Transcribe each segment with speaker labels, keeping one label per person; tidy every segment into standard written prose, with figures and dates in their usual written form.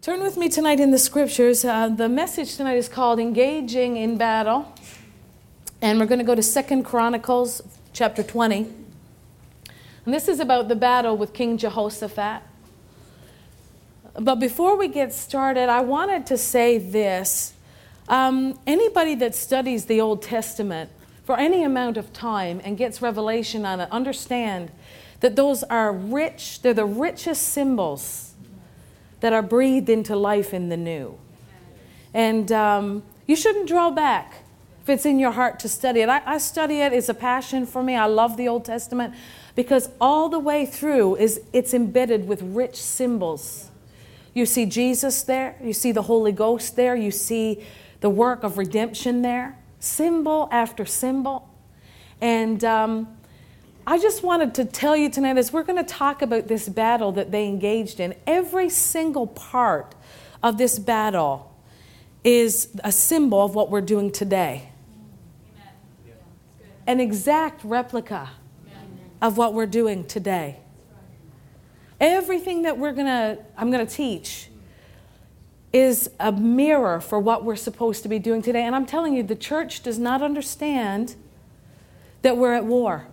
Speaker 1: Turn with me tonight in the scriptures. The message tonight is called Engaging in Battle. And we're going to go to 2 Chronicles chapter 20. And this is about the battle with King Jehoshaphat. But before we get started, I wanted to say this. Anybody that studies the Old Testament for any amount of time and gets revelation on it, understand that those are rich, they're the richest symbols that are breathed into life in the new. And you shouldn't draw back if it's in your heart to study it. I study it. It's a passion for me. I love the Old Testament because all the way through it's embedded with rich symbols. You see Jesus there. You see the Holy Ghost there. You see the work of redemption there. Symbol after symbol. And I just wanted to tell you tonight, as we're going to talk about this battle that they engaged in, every single part of this battle is a symbol of what we're doing today. Amen. An exact replica of what we're doing today. Everything that I'm going to teach is a mirror for what we're supposed to be doing today. And I'm telling you, the church does not understand that we're at war.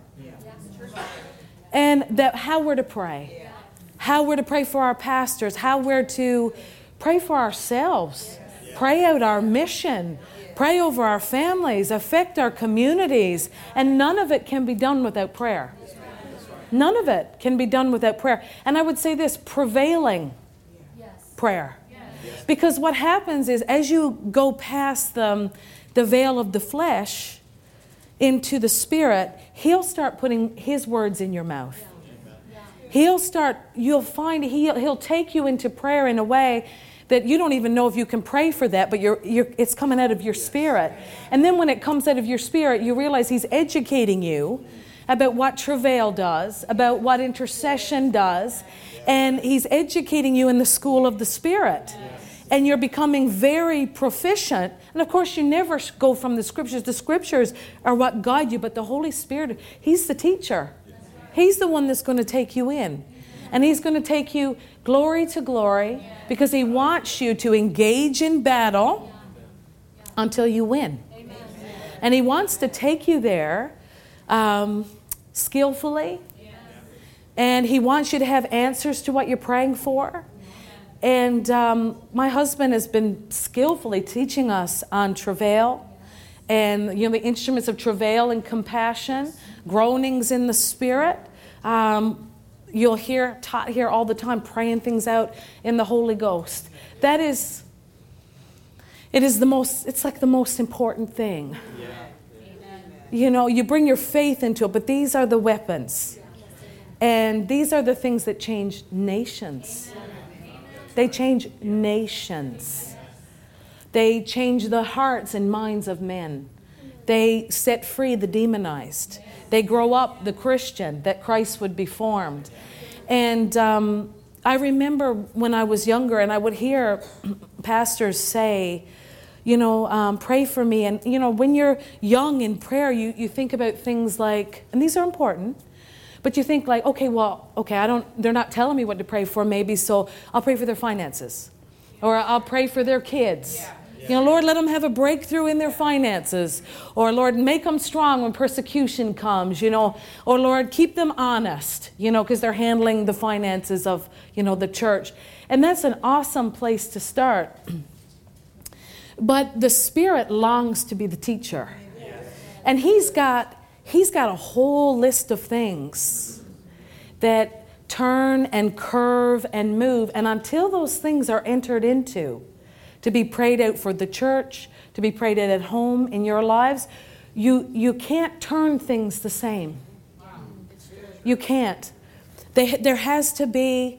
Speaker 1: And that how we're to pray. How we're to pray for our pastors. How we're to pray for ourselves. Pray out our mission. Pray over our families. Affect our communities. And none of it can be done without prayer. None of it can be done without prayer. And I would say this, prevailing prayer. Because what happens is as you go past the veil of the flesh into the Spirit, He'll start putting His words in your mouth. You'll find He'll take you into prayer in a way that you don't even know if you can pray for that, but it's coming out of your spirit. And then when it comes out of your spirit, you realize He's educating you about what travail does, about what intercession does, and He's educating you in the school of the Spirit. And you're becoming very proficient. And of course, you never go from the Scriptures. The Scriptures are what guide you, but the Holy Spirit, He's the teacher. He's the one that's going to take you in. And He's going to take you glory to glory because He wants you to engage in battle until you win. And He wants to take you there skillfully. And He wants you to have answers to what you're praying for. And my husband has been skillfully teaching us on travail and, the instruments of travail and compassion, groanings in the Spirit. You'll hear taught here all the time, praying things out in the Holy Ghost. It's like the most important thing. You bring your faith into it, but these are the weapons. And these are the things that change nations. They change nations. They change the hearts and minds of men. They set free the demonized. They grow up the Christian, that Christ would be formed. And I remember when I was younger and I would hear pastors say, pray for me. And, when you're young in prayer, you think about things like, and these are important, but you think like, they're not telling me what to pray for maybe, so I'll pray for their finances. Or I'll pray for their kids. Lord, let them have a breakthrough in their finances. Or Lord, make them strong when persecution comes, Or Lord, keep them honest, because they're handling the finances of, the church. And that's an awesome place to start. But the Spirit longs to be the teacher. And He's got a whole list of things that turn and curve and move. And until those things are entered into, to be prayed out for the church, to be prayed out at home in your lives, you can't turn things the same. You can't. There has to be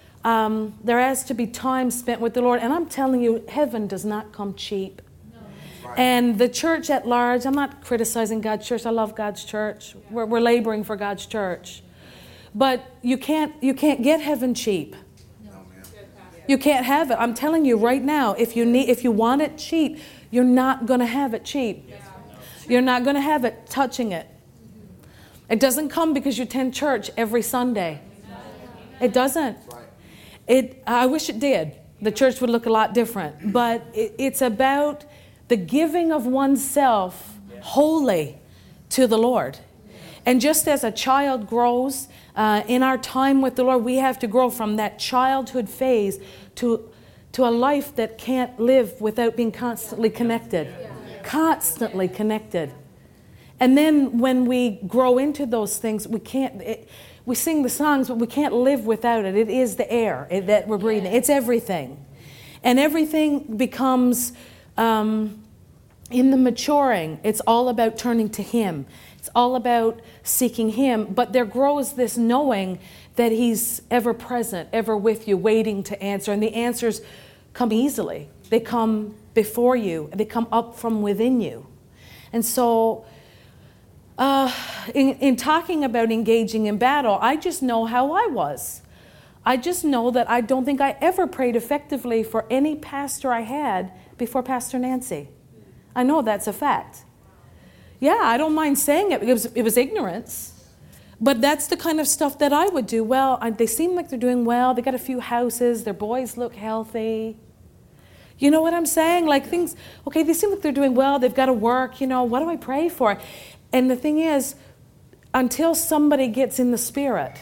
Speaker 1: time spent with the Lord. And I'm telling you, heaven does not come cheap. And the church at large, I'm not criticizing God's church. I love God's church. We're laboring for God's church. But you can't get heaven cheap. You can't have it. I'm telling you right now, if you want it cheap, you're not going to have it cheap. You're not going to have it touching it. It doesn't come because you attend church every Sunday. It doesn't. I wish it did. The church would look a lot different. But it's about the giving of oneself wholly to the Lord. And just as a child grows in our time with the Lord, we have to grow from that childhood phase to a life that can't live without being constantly connected. Constantly connected. And then when we grow into those things, we sing the songs, but we can't live without it. It is the air that we're breathing. It's everything. And everything becomes, in the maturing, it's all about turning to Him. It's all about seeking Him. But there grows this knowing that He's ever present, ever with you, waiting to answer. And the answers come easily. They come before you. They come up from within you. And so in talking about engaging in battle, I just know how I was. I just know that I don't think I ever prayed effectively for any pastor I had before Pastor Nancy. I know that's a fact. Yeah, I don't mind saying it. It was ignorance. But that's the kind of stuff that I would do. Well, they seem like they're doing well. They got a few houses. Their boys look healthy. You know what I'm saying? Like things, okay, they seem like they're doing well. They've got to work. What do I pray for? And the thing is, until somebody gets in the Spirit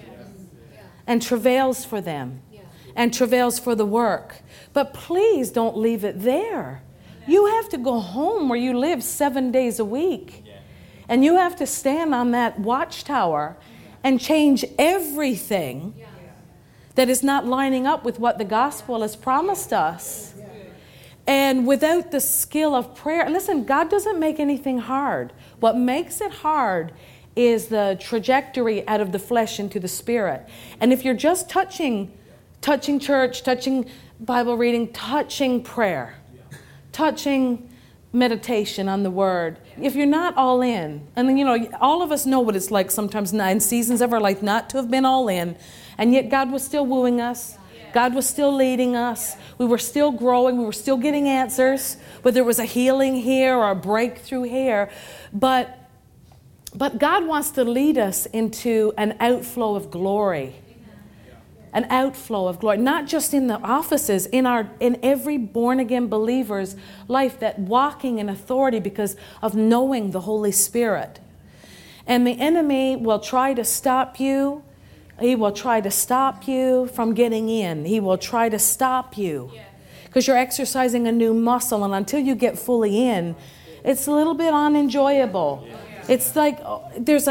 Speaker 1: and travails for them and travails for the work. But please don't leave it there. You have to go home where you live 7 days a week. And you have to stand on that watchtower and change everything that is not lining up with what the gospel has promised us. And without the skill of prayer, listen, God doesn't make anything hard. What makes it hard is the trajectory out of the flesh into the Spirit. And if you're just touching church, touching Bible reading, touching prayer, touching meditation on the Word, if you're not all in, and then, all of us know what it's like sometimes in seasons of our life not to have been all in, and yet God was still wooing us. God was still leading us. We were still growing. We were still getting answers, whether it was a healing here or a breakthrough here. But God wants to lead us into an outflow of glory. An outflow of glory, not just in the offices, in every born-again believer's life, that walking in authority because of knowing the Holy Spirit. And the enemy will try to stop you. He will try to stop you from getting in. He will try to stop you because you're exercising a new muscle, and until you get fully in, it's a little bit unenjoyable. It's like there's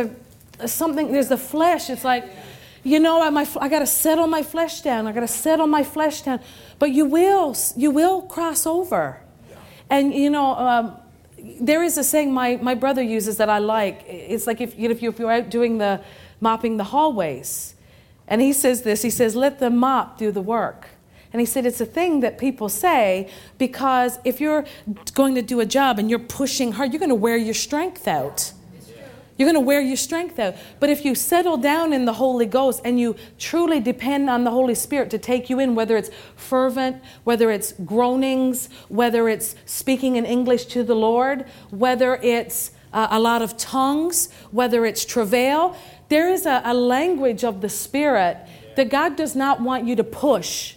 Speaker 1: the flesh. It's like, I got to settle my flesh down. I got to settle my flesh down. But you will cross over. And there is a saying my brother uses that I like. It's like if you're out doing mopping the hallways, and he says this. He says, "Let the mop do the work." And he said it's a thing that people say because if you're going to do a job and you're pushing hard, you're going to wear your strength out. You're going to wear your strength out. But if you settle down in the Holy Ghost and you truly depend on the Holy Spirit to take you in, whether it's fervent, whether it's groanings, whether it's speaking in English to the Lord, whether it's a lot of tongues, whether it's travail, there is a language of the Spirit that God does not want you to push.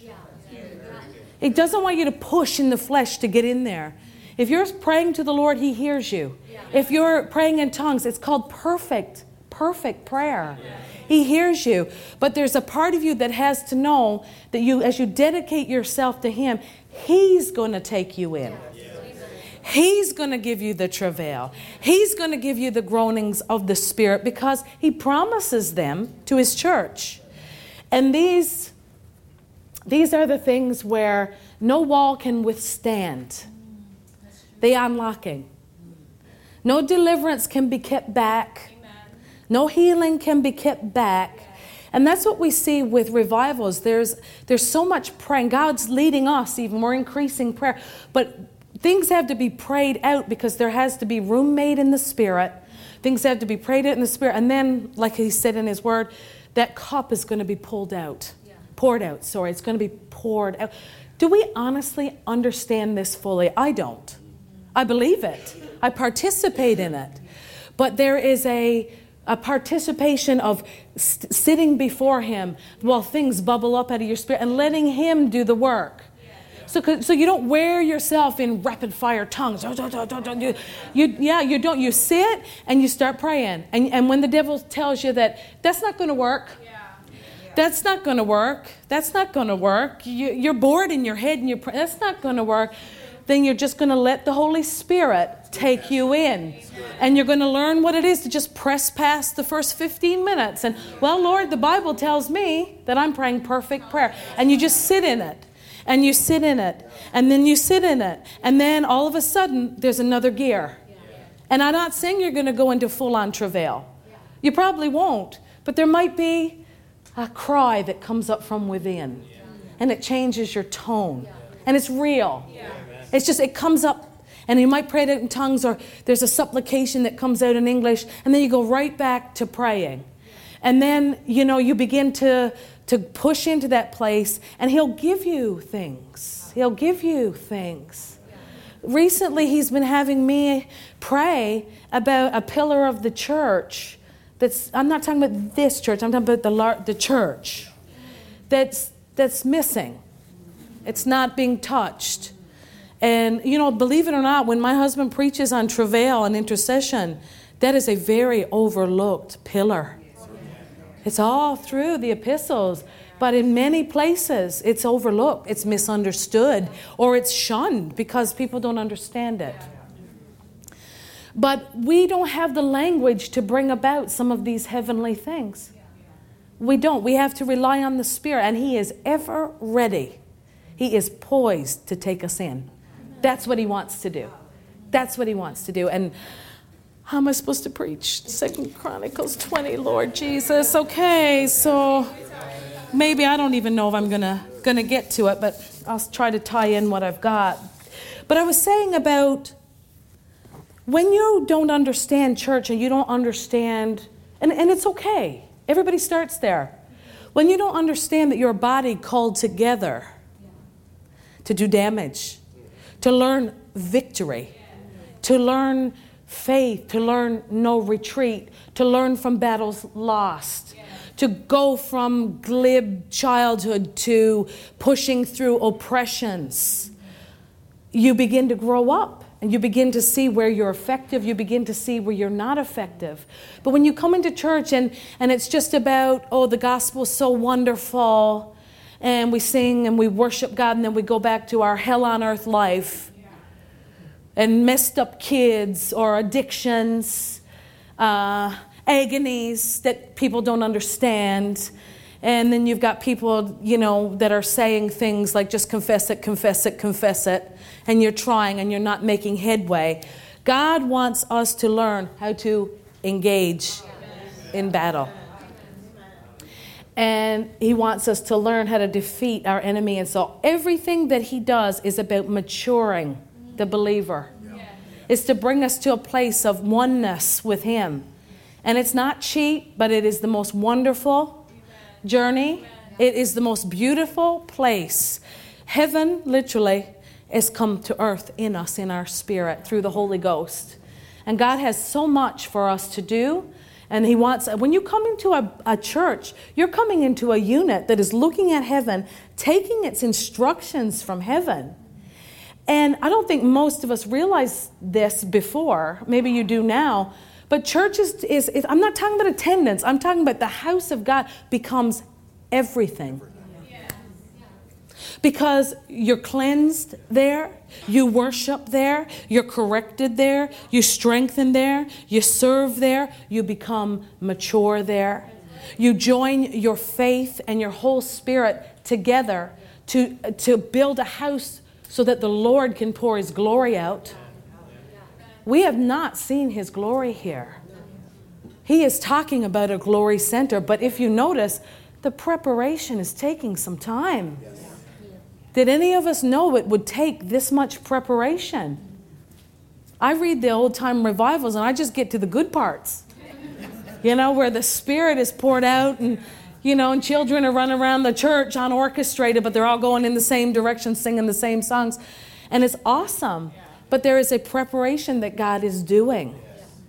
Speaker 1: He doesn't want you to push in the flesh to get in there. If you're praying to the Lord, He hears you. If you're praying in tongues, it's called perfect prayer. He hears you. But there's a part of you that has to know that as you dedicate yourself to Him, He's going to take you in. He's going to give you the travail. He's going to give you the groanings of the Spirit because He promises them to His church. And these are the things where no wall can withstand the unlocking. No deliverance can be kept back. No healing can be kept back. And that's what we see with revivals. There's so much praying. God's leading us even. We're increasing prayer. But things have to be prayed out because there has to be room made in the Spirit. Things have to be prayed out in the Spirit. And then, like He said in His Word, that cup is going to be poured out. It's going to be poured out. Do we honestly understand this fully? I don't. I believe it. I participate in it. But there is a a participation of sitting before him while things bubble up out of your spirit and letting him do the work. So you don't wear yourself in rapid fire tongues. You don't. You sit and you start praying. And when the devil tells you that that's not going to work, that's not going to work, that's not going to work, you're bored in your head and you're praying, that's not going to work, then you're just going to let the Holy Spirit take you in. And you're going to learn what it is to just press past the first 15 minutes. And, well, Lord, the Bible tells me that I'm praying perfect prayer. And you just sit in it. And you sit in it. And then you sit in it. And then all of a sudden, there's another gear. And I'm not saying you're going to go into full-on travail. You probably won't. But there might be a cry that comes up from within. And it changes your tone. And it's real. It's just, it comes up. And you might pray it in tongues, or there's a supplication that comes out in English. And then you go right back to praying. And then, you begin to push into that place, and he'll give you things. He'll give you things. Recently, he's been having me pray about a pillar of the church. I'm not talking about this church. I'm talking about the church that's missing. It's not being touched. And, believe it or not, when my husband preaches on travail and intercession, that is a very overlooked pillar. It's all through the epistles, but in many places it's overlooked, it's misunderstood, or it's shunned because people don't understand it. But we don't have the language to bring about some of these heavenly things. We don't. We have to rely on the Spirit, and He is ever ready. He is poised to take us in. That's what He wants to do. That's what He wants to do. And how am I supposed to preach? 2 Chronicles 20, Lord Jesus. Okay, so maybe I don't even know if I'm gonna get to it, but I'll try to tie in what I've got. But I was saying about when you don't understand church and you don't understand, and it's okay. Everybody starts there. When you don't understand that you're a body called together to do damage, to learn victory, to learn faith, to learn no retreat, to learn from battles lost, to go from glib childhood to pushing through oppressions. You begin to grow up and you begin to see where you're effective. You begin to see where you're not effective. But when you come into church and it's just about, the gospel's so wonderful, and we sing and we worship God, and then we go back to our hell on earth life, and messed up kids or addictions, agonies that people don't understand. And then you've got people, that are saying things like just confess it, confess it, confess it. And you're trying and you're not making headway. God wants us to learn how to engage in battle. And He wants us to learn how to defeat our enemy. And so everything that He does is about maturing the believer. Is to bring us to a place of oneness with Him. And it's not cheap, but it is the most wonderful journey. It is the most beautiful place. Heaven, literally, has come to earth in us, in our spirit, through the Holy Ghost. And God has so much for us to do. And He wants, when you come into a church, you're coming into a unit that is looking at heaven, taking its instructions from heaven. And I don't think most of us realize this before. Maybe you do now. But church is I'm not talking about attendance. I'm talking about the house of God becomes everything. Because you're cleansed there, you worship there, you're corrected there, you strengthen there, you serve there, you become mature there. You join your faith and your whole spirit together to build a house so that the Lord can pour His glory out. We have not seen His glory here. He is talking about a glory center, but if you notice, the preparation is taking some time. Did any of us know it would take this much preparation? I read the old time revivals and I just get to the good parts. Where the Spirit is poured out and and children are running around the church unorchestrated, but they're all going in the same direction, singing the same songs. And it's awesome. But there is a preparation that God is doing.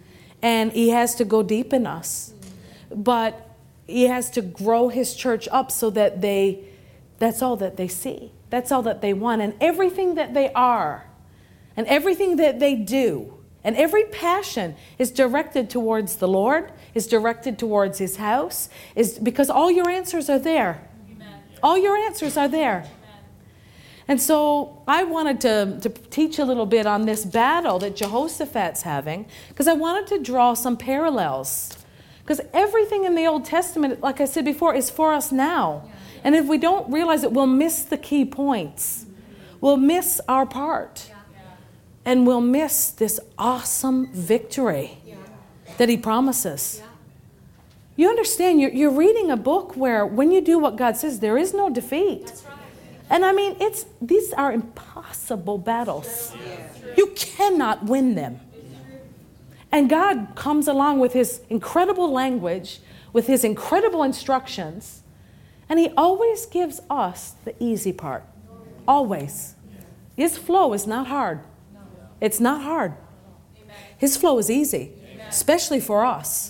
Speaker 1: And he has to go deep in us. But he has to grow his church up so that that's all that they see. That's all that they want. And everything that they are, and everything that they do, and every passion is directed towards the Lord, is directed towards his house, is because all your answers are there. Amen. All your answers are there. Amen. And so I wanted to teach a little bit on this battle that Jehoshaphat's having, because I wanted to draw some parallels. Because everything in the Old Testament, like I said before, is for us now. And if we don't realize it, we'll miss the key points. We'll miss our part. And we'll miss this awesome victory that he promises. You understand, you're reading a book where when you do what God says, there is no defeat. That's right. And I mean, these are impossible battles. You cannot win them. And God comes along with his incredible language, with his incredible instructions, and he always gives us the easy part. Always. His flow is not hard. It's not hard. His flow is easy, especially for us.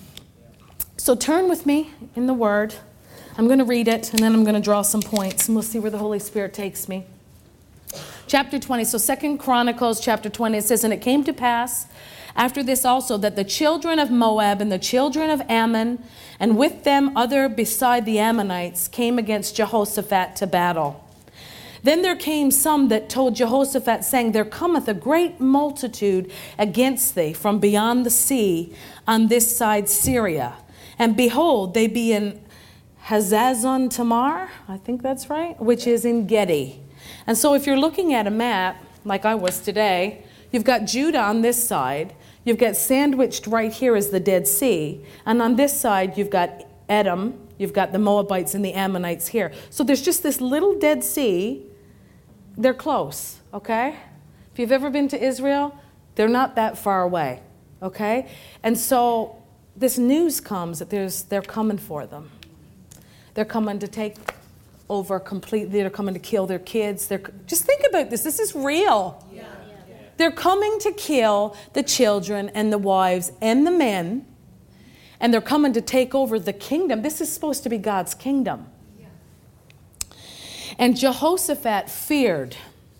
Speaker 1: So turn with me in the Word. I'm going to read it, and then I'm going to draw some points, and we'll see where the Holy Spirit takes me. Chapter 20. So 2 Chronicles chapter 20, it says, "And it came to pass after this also that the children of Moab and the children of Ammon, and with them other beside the Ammonites, came against Jehoshaphat to battle. Then there came some that told Jehoshaphat, saying, There cometh a great multitude against thee from beyond the sea on this side Syria. And behold, they be in Hazazon Tamar, I think that's right, which is in Gedi." And so if you're looking at a map, like I was today, you've got Judah on this side. You've got sandwiched right here is the Dead Sea. And on this side, you've got Edom. You've got the Moabites and the Ammonites here. So there's just this little Dead Sea. They're close, okay? If you've ever been to Israel, they're not that far away, okay? And so this news comes that they're coming for them. They're coming to take over completely. They're coming to kill their kids. Just think about this. This is real. Yeah. They're coming to kill the children and the wives and the men. And they're coming to take over the kingdom. This is supposed to be God's kingdom. And Jehoshaphat feared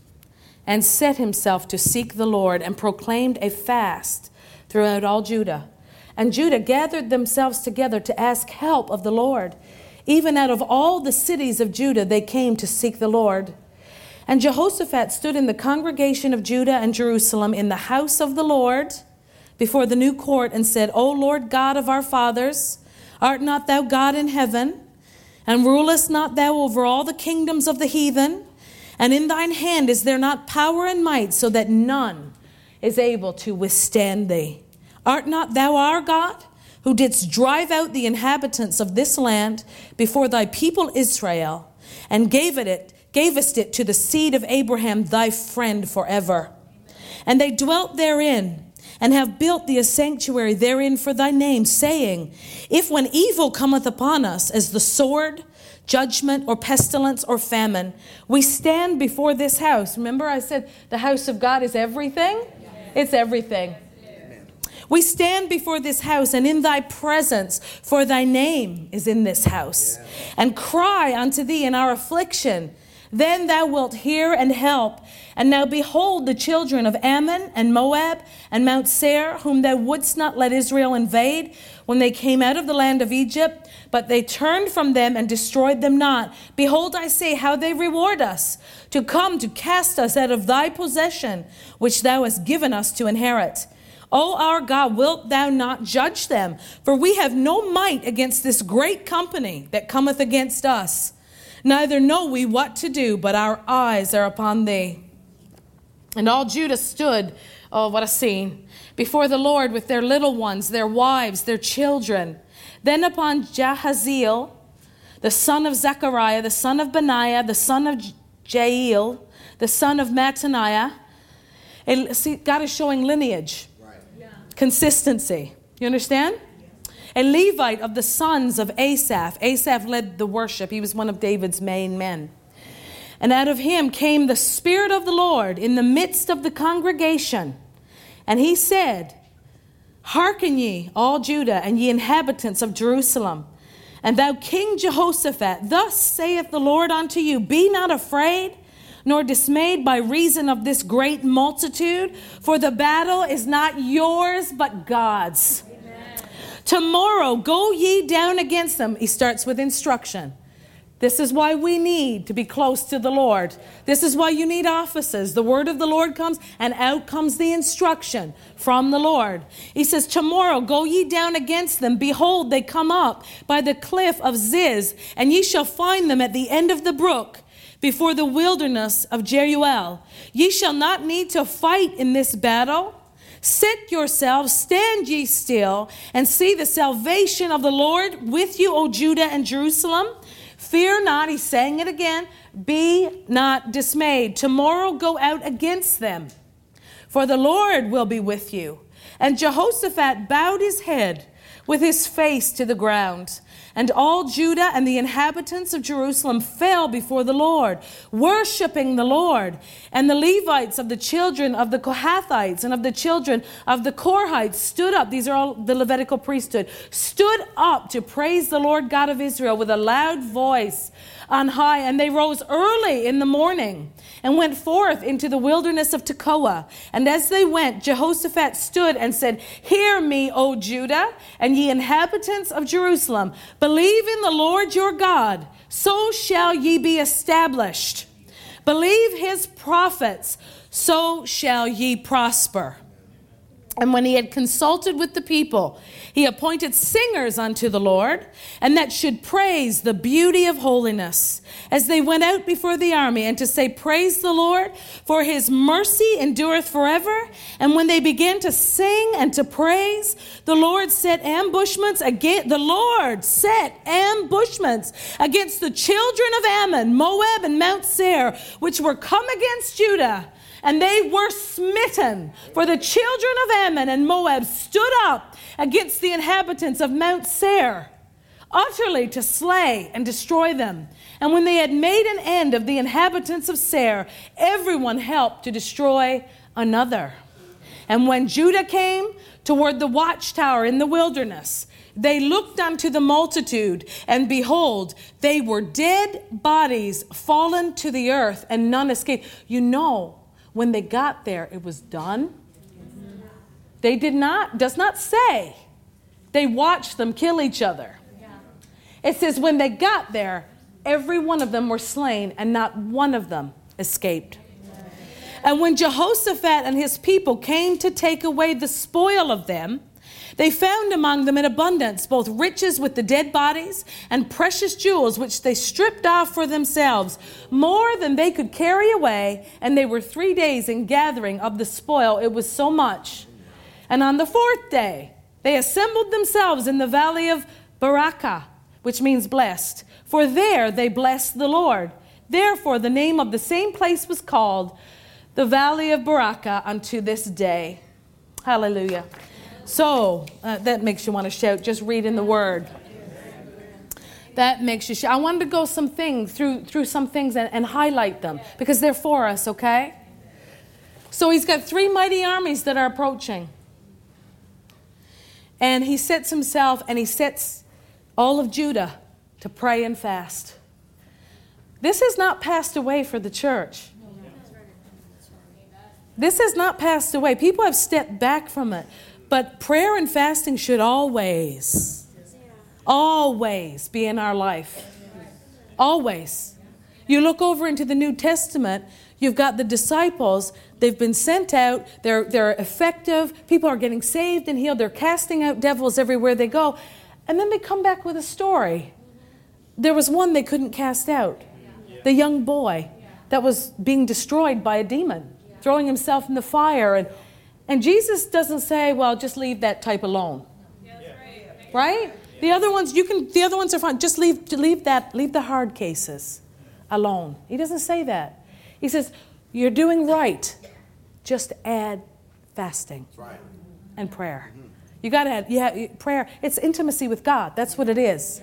Speaker 1: and set himself to seek the Lord and proclaimed a fast throughout all Judah. And Judah gathered themselves together to ask help of the Lord. Even out of all the cities of Judah, they came to seek the Lord. And Jehoshaphat stood in the congregation of Judah and Jerusalem in the house of the Lord before the new court and said, O Lord God of our fathers, art not thou God in heaven? And rulest not thou over all the kingdoms of the heathen? And in thine hand is there not power and might, so that none is able to withstand thee? Art not thou our God, who didst drive out the inhabitants of this land before thy people Israel, and gavest it to the seed of Abraham thy friend forever? And they dwelt therein, and have built thee a sanctuary therein for thy name, saying, If when evil cometh upon us, as the sword, judgment, or pestilence, or famine, we stand before this house. Remember I said the house of God is everything? It's everything. We stand before this house and in thy presence, for thy name is in this house, and cry unto thee in our affliction. Then thou wilt hear and help. And now behold, the children of Ammon and Moab and Mount Seir, whom thou wouldst not let Israel invade when they came out of the land of Egypt, but they turned from them and destroyed them not. Behold, I say, how they reward us, to come to cast us out of thy possession, which thou hast given us to inherit. O our God, wilt thou not judge them? For we have no might against this great company that cometh against us. Neither know we what to do, but our eyes are upon thee. And all Judah stood, oh, what a scene, before the Lord with their little ones, their wives, their children. Then upon Jahaziel, the son of Zechariah, the son of Benaiah, the son of Jael, the son of Mattaniah. See, God is showing lineage, consistency. You understand? A Levite of the sons of Asaph. Asaph led the worship. He was one of David's main men. And out of him came the Spirit of the Lord in the midst of the congregation. And he said, Hearken ye, all Judah, and ye inhabitants of Jerusalem, and thou King Jehoshaphat, thus saith the Lord unto you, be not afraid, nor dismayed by reason of this great multitude, for the battle is not yours, but God's. Amen. Tomorrow go ye down against them. He starts with instruction. This is why we need to be close to the Lord. This is why you need offices. The word of the Lord comes, and out comes the instruction from the Lord. He says, tomorrow go ye down against them. Behold, they come up by the cliff of Ziz, and ye shall find them at the end of the brook, before the wilderness of Jeruel. Ye shall not need to fight in this battle. Set yourselves, stand ye still, and see the salvation of the Lord with you, O Judah and Jerusalem. Fear not, he's saying it again, be not dismayed. Tomorrow go out against them, for the Lord will be with you. And Jehoshaphat bowed his head with his face to the ground. And all Judah and the inhabitants of Jerusalem fell before the Lord, worshiping the Lord. And the Levites of the children of the Kohathites and of the children of the Korhites stood up, these are all the Levitical priesthood, stood up to praise the Lord God of Israel with a loud voice on high. And they rose early in the morning and went forth into the wilderness of Tekoa. And as they went, Jehoshaphat stood and said, hear me, O Judah, and ye inhabitants of Jerusalem. Believe in the Lord your God, so shall ye be established. Believe his prophets, so shall ye prosper. And when he had consulted with the people, he appointed singers unto the Lord, and that should praise the beauty of holiness, as they went out before the army, and to say, praise the Lord, for his mercy endureth forever. And when they began to sing and to praise, the Lord set ambushments against the children of Ammon, Moab, and Mount Seir, which were come against Judah. And they were smitten, for the children of Ammon and Moab stood up against the inhabitants of Mount Seir, utterly to slay and destroy them. And when they had made an end of the inhabitants of Seir, everyone helped to destroy another. And when Judah came toward the watchtower in the wilderness, they looked unto the multitude, and behold, they were dead bodies fallen to the earth, and none escaped. You know, when they got there, it was done. They does not say they watched them kill each other. It says when they got there, every one of them were slain, and not one of them escaped. And when Jehoshaphat and his people came to take away the spoil of them, they found among them in abundance both riches with the dead bodies and precious jewels, which they stripped off for themselves, more than they could carry away. And they were 3 days in gathering of the spoil. It was so much. And on the 4th day, they assembled themselves in the valley of Barakah, which means blessed. For there they blessed the Lord. Therefore, the name of the same place was called the valley of Barakah unto this day. Hallelujah. So that makes you want to shout, just reading the word. That makes you shout. I wanted to go through some things and highlight them because they're for us, okay? So he's got 3 mighty armies that are approaching. And he sets himself and he sets all of Judah to pray and fast. This has not passed away for the church. This has not passed away. People have stepped back from it. But prayer and fasting should always be in our life. Always. You look over into the New Testament, you've got the disciples. They've been sent out. They're effective. People are getting saved and healed. They're casting out devils everywhere they go. And then they come back with a story. There was one they couldn't cast out. The young boy that was being destroyed by a demon, throwing himself in the fire. And Jesus doesn't say, well, just leave that type alone. Right? The other ones are fine. Just leave the hard cases alone. He doesn't say that. He says, you're doing right. Just add fasting and prayer. You got to add prayer. It's intimacy with God. That's what it is.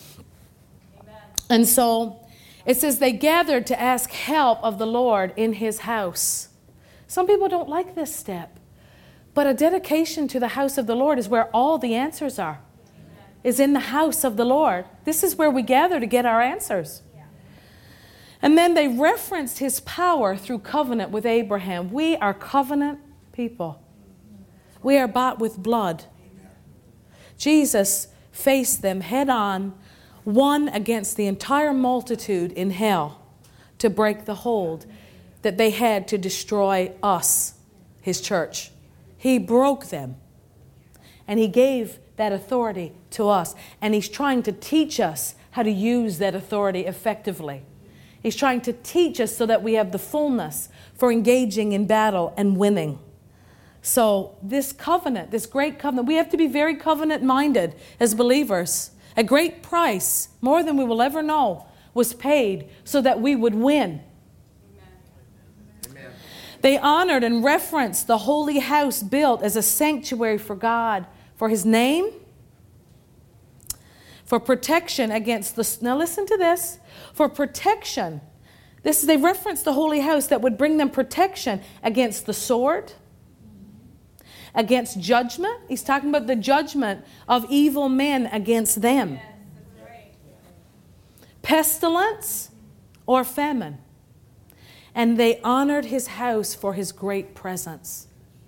Speaker 1: And so it says they gathered to ask help of the Lord in his house. Some people don't like this step. But a dedication to the house of the Lord is where all the answers are. Is in the house of the Lord. This is where we gather to get our answers. And then they referenced his power through covenant with Abraham. We are covenant people. We are bought with blood. Jesus faced them head on, won against the entire multitude in hell to break the hold that they had to destroy us, his church. He broke them. And he gave that authority to us. And he's trying to teach us how to use that authority effectively. He's trying to teach us so that we have the fullness for engaging in battle and winning. So this covenant, this great covenant, we have to be very covenant-minded as believers. A great price, more than we will ever know, was paid so that we would win. Amen. They honored and reverenced the holy house built as a sanctuary for God, for his name, for protection against the... Now listen to this. For protection. They referenced the holy house that would bring them protection against the sword, against judgment. He's talking about the judgment of evil men against them. Yes, that's right. Pestilence or famine. And they honored his house for his great presence.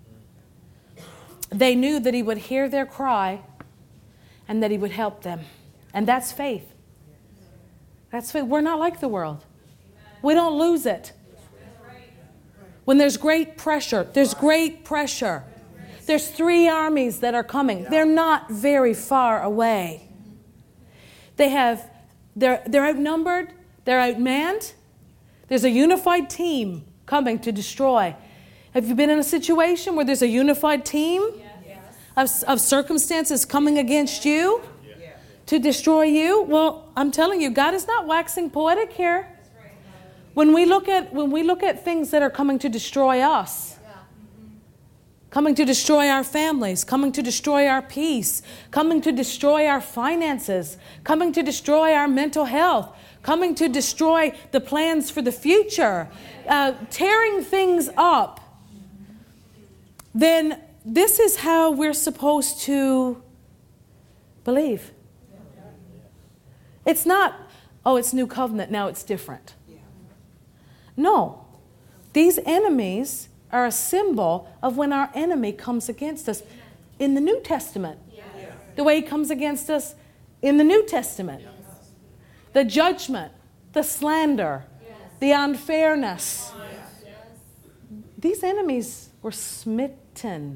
Speaker 1: They knew that he would hear their cry and that he would help them. And that's faith. That's faith. We're not like the world. We don't lose it. When there's great pressure, there's great pressure. There's 3 armies that are coming. They're not very far away. They're outnumbered. They're outmanned. There's a unified team coming to destroy. Have you been in a situation where there's a unified team of circumstances coming against you to destroy you? Well, I'm telling you, God is not waxing poetic here. When we look at things that are coming to destroy us, coming to destroy our families, coming to destroy our peace, coming to destroy our finances, coming to destroy our mental health, coming to destroy the plans for the future, tearing things up, then this is how we're supposed to believe. It's not, oh, it's new covenant, now it's different. No. These enemies are a symbol of when our enemy comes against us in the New Testament. The way he comes against us in the New Testament. The judgment, the slander, the unfairness. These enemies were smitten.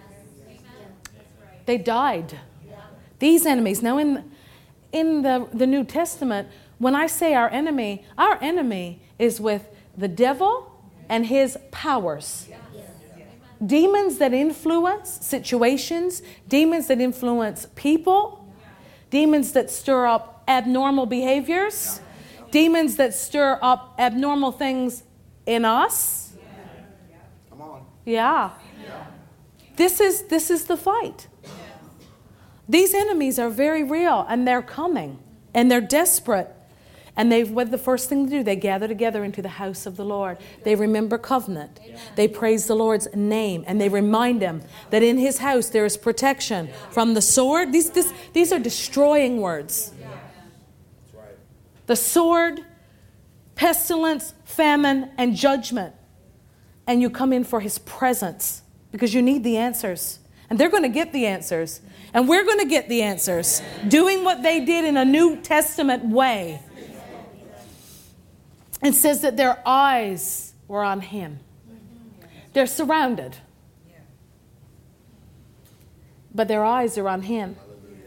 Speaker 1: They died. These enemies. Now in the New Testament, when I say our enemy is with the devil and his powers. Demons that influence situations, demons that influence people, demons that stir up abnormal behaviors, demons that stir up abnormal things in us. Come on. Yeah. This is the fight. These enemies are very real, and they're coming, and they're desperate. And what the first thing to do, they gather together into the house of the Lord. They remember covenant. They praise the Lord's name. And they remind him that in his house there is protection from the sword. These are destroying words. The sword, pestilence, famine, and judgment. And you come in for his presence because you need the answers. And they're going to get the answers. And we're going to get the answers. Doing what they did in a New Testament way. It says that their eyes were on him. They're surrounded. But their eyes are on him.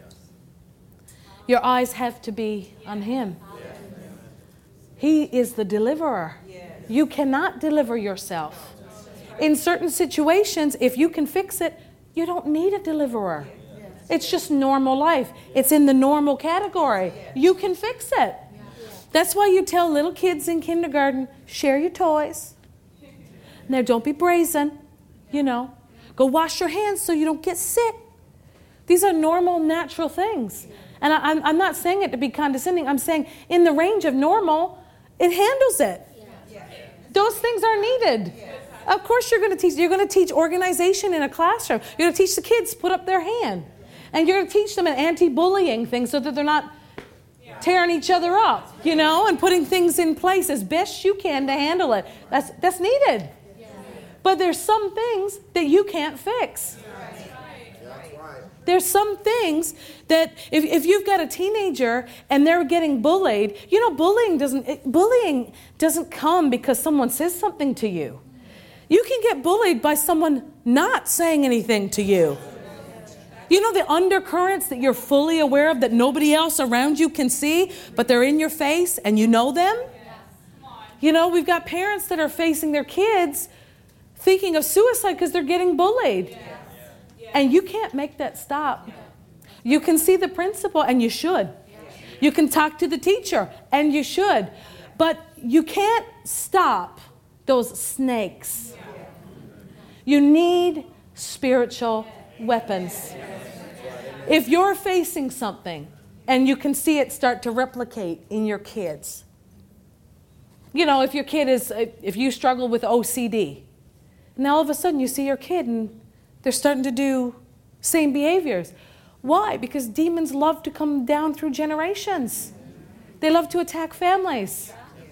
Speaker 1: Your eyes have to be on him. He is the deliverer. You cannot deliver yourself. In certain situations, if you can fix it, you don't need a deliverer. It's just normal life. It's in the normal category. You can fix it. That's why you tell little kids in kindergarten, share your toys. Now, don't be brazen, Go wash your hands so you don't get sick. These are normal, natural things. And I'm not saying it to be condescending. I'm saying in the range of normal, it handles it. Those things are needed. Of course you're going to teach. You're going to teach organization in a classroom. You're going to teach the kids to put up their hand. And you're going to teach them an anti-bullying thing so that they're not tearing each other up, and putting things in place as best you can to handle it. That's needed. But there's some things that you can't fix. There's some things that if you've got a teenager and they're getting bullied, bullying doesn't come because someone says something to you. You can get bullied by someone not saying anything to you. The undercurrents that you're fully aware of that nobody else around you can see, but they're in your face and you know them. We've got parents that are facing their kids thinking of suicide because they're getting bullied. And you can't make that stop. You can see the principal, and you should. You can talk to the teacher, and you should. But you can't stop those snakes. You need spiritual weapons. If you're facing something, and you can see it start to replicate in your kids. If your kid if you struggle with OCD, now all of a sudden you see your kid and they're starting to do same behaviors. Why? Because demons love to come down through generations. They love to attack families.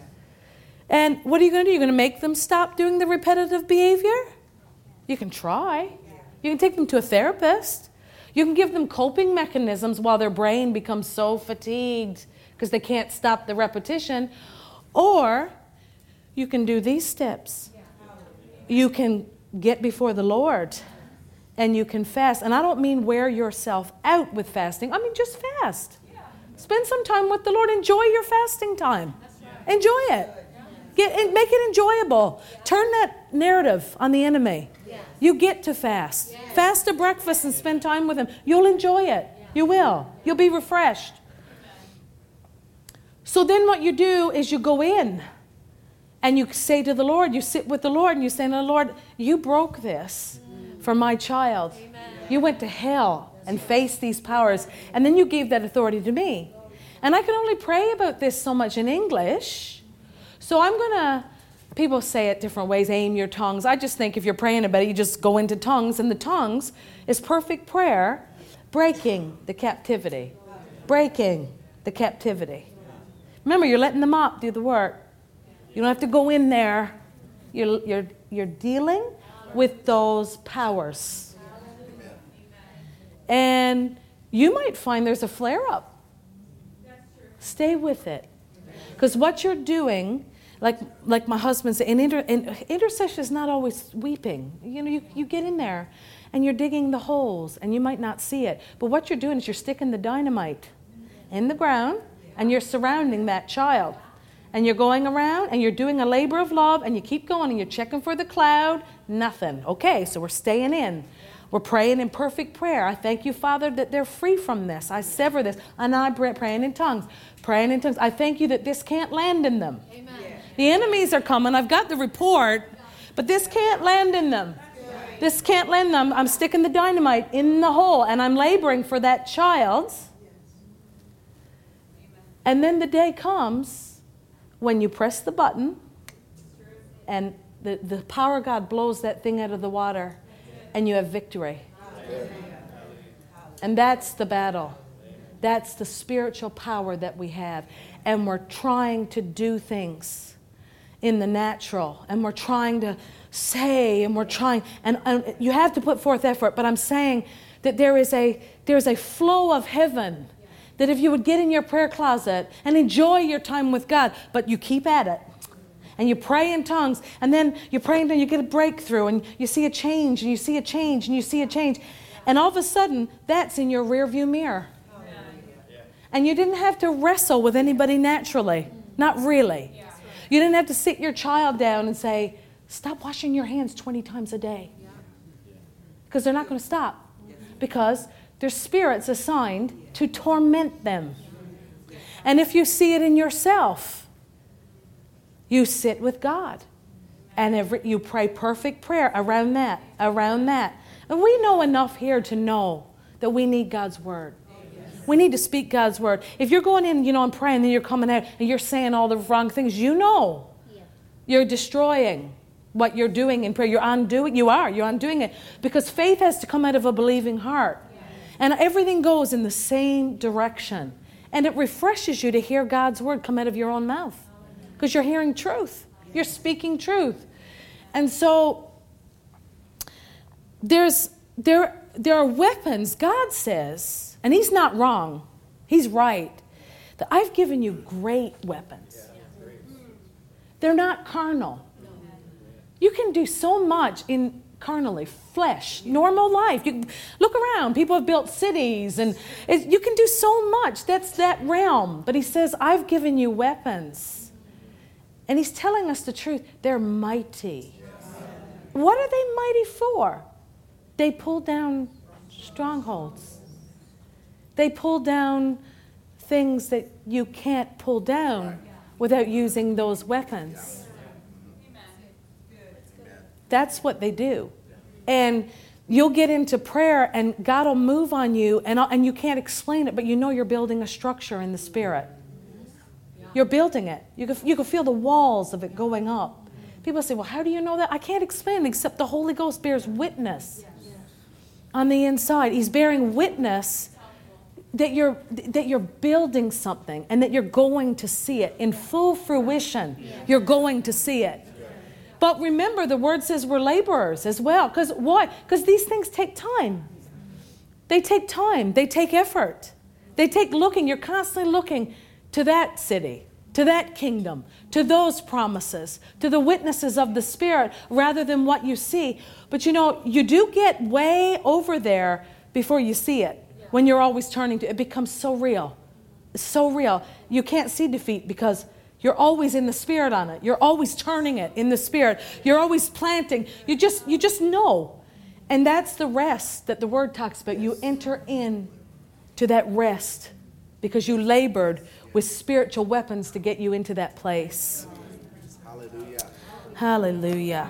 Speaker 1: And what are you going to do? You're going to make them stop doing the repetitive behavior? You can try. You can take them to a therapist. You can give them coping mechanisms while their brain becomes so fatigued because they can't stop the repetition. Or you can do these steps. You can get before the Lord and you can fast. And I don't mean wear yourself out with fasting. I mean just fast. Spend some time with the Lord. Enjoy your fasting time. Enjoy it. Make it enjoyable. Turn that narrative on the enemy. You get to fast. Fast a breakfast and spend time with him. You'll enjoy it. You will. You'll be refreshed. So then what you do is you go in and you say to the Lord, you sit with the Lord and you say, no, Lord, you broke this for my child. You went to hell and faced these powers, and then you gave that authority to me. And I can only pray about this so much in English. So I'm going to, people say it different ways, aim your tongues. I just think if you're praying about it, you just go into tongues, and the tongues is perfect prayer, breaking the captivity. Breaking the captivity. Remember, you're letting the mop do the work. You don't have to go in there. You're dealing with those powers. And you might find there's a flare-up. Stay with it. Because what you're doing, like my husband said, intercession is not always weeping. You get in there and you're digging the holes and you might not see it. But what you're doing is you're sticking the dynamite in the ground and you're surrounding that child. And you're going around and you're doing a labor of love and you keep going and you're checking for the cloud. Nothing. Okay, so we're staying in. We're praying in perfect prayer. I thank you, Father, that they're free from this. I sever this. And I'm praying in tongues. Praying in tongues. I thank you that this can't land in them. Amen. The enemies are coming. I've got the report, but this can't land in them. This can't land in them. I'm sticking the dynamite in the hole and I'm laboring for that child. And then the day comes when you press the button and the power of God blows that thing out of the water and you have victory. And that's the battle. That's the spiritual power that we have. And we're trying to do things in the natural. And we're trying to say and we're trying. And you have to put forth effort. But I'm saying that there's a flow of heaven. That if you would get in your prayer closet and enjoy your time with God, but you keep at it. And you pray in tongues, and then you pray and then you get a breakthrough, and you see a change, and you see a change, and you see a change. And all of a sudden, that's in your rearview mirror. And you didn't have to wrestle with anybody naturally. Not really. You didn't have to sit your child down and say, stop washing your hands 20 times a day. Because they're not going to stop. Because there's spirits assigned to torment them. And if you see it in yourself, you sit with God. And you pray perfect prayer around that. And we know enough here to know that we need God's word. We need to speak God's word. If you're going in, and praying, and then you're coming out and you're saying all the wrong things, you're destroying what you're doing in prayer. You're undoing it. Because faith has to come out of a believing heart. And everything goes in the same direction. And it refreshes you to hear God's word come out of your own mouth. Because you're hearing truth. You're speaking truth. And so there are weapons, God says, and he's not wrong. He's right. That I've given you great weapons. They're not carnal. You can do so much in carnally, flesh, normal life. You look around. People have built cities, and you can do so much. That's that realm. But he says, I've given you weapons. And he's telling us the truth. They're mighty. What are they mighty for? They pull down strongholds. They pull down things that you can't pull down without using those weapons. That's what they do. And you'll get into prayer and God will move on you and you can't explain it, but you know you're building a structure in the Spirit. You're building it. You can feel the walls of it going up. People say, well, how do you know that? I can't explain it except the Holy Ghost bears witness on the inside. He's bearing witness that you're building something and that you're going to see it in full fruition. You're going to see it. But remember, the word says we're laborers as well. Because why? Because these things take time. They take time. They take effort. They take looking. You're constantly looking to that city, to that kingdom, to those promises, to the witnesses of the Spirit rather than what you see. But you do get way over there before you see it. When you're always turning to it, becomes so real. It's so real. You can't see defeat because you're always in the Spirit on it. You're always turning it in the Spirit. You're always planting. You just know. And that's the rest that the Word talks about. You enter in to that rest because you labored with spiritual weapons to get you into that place. Hallelujah. Hallelujah.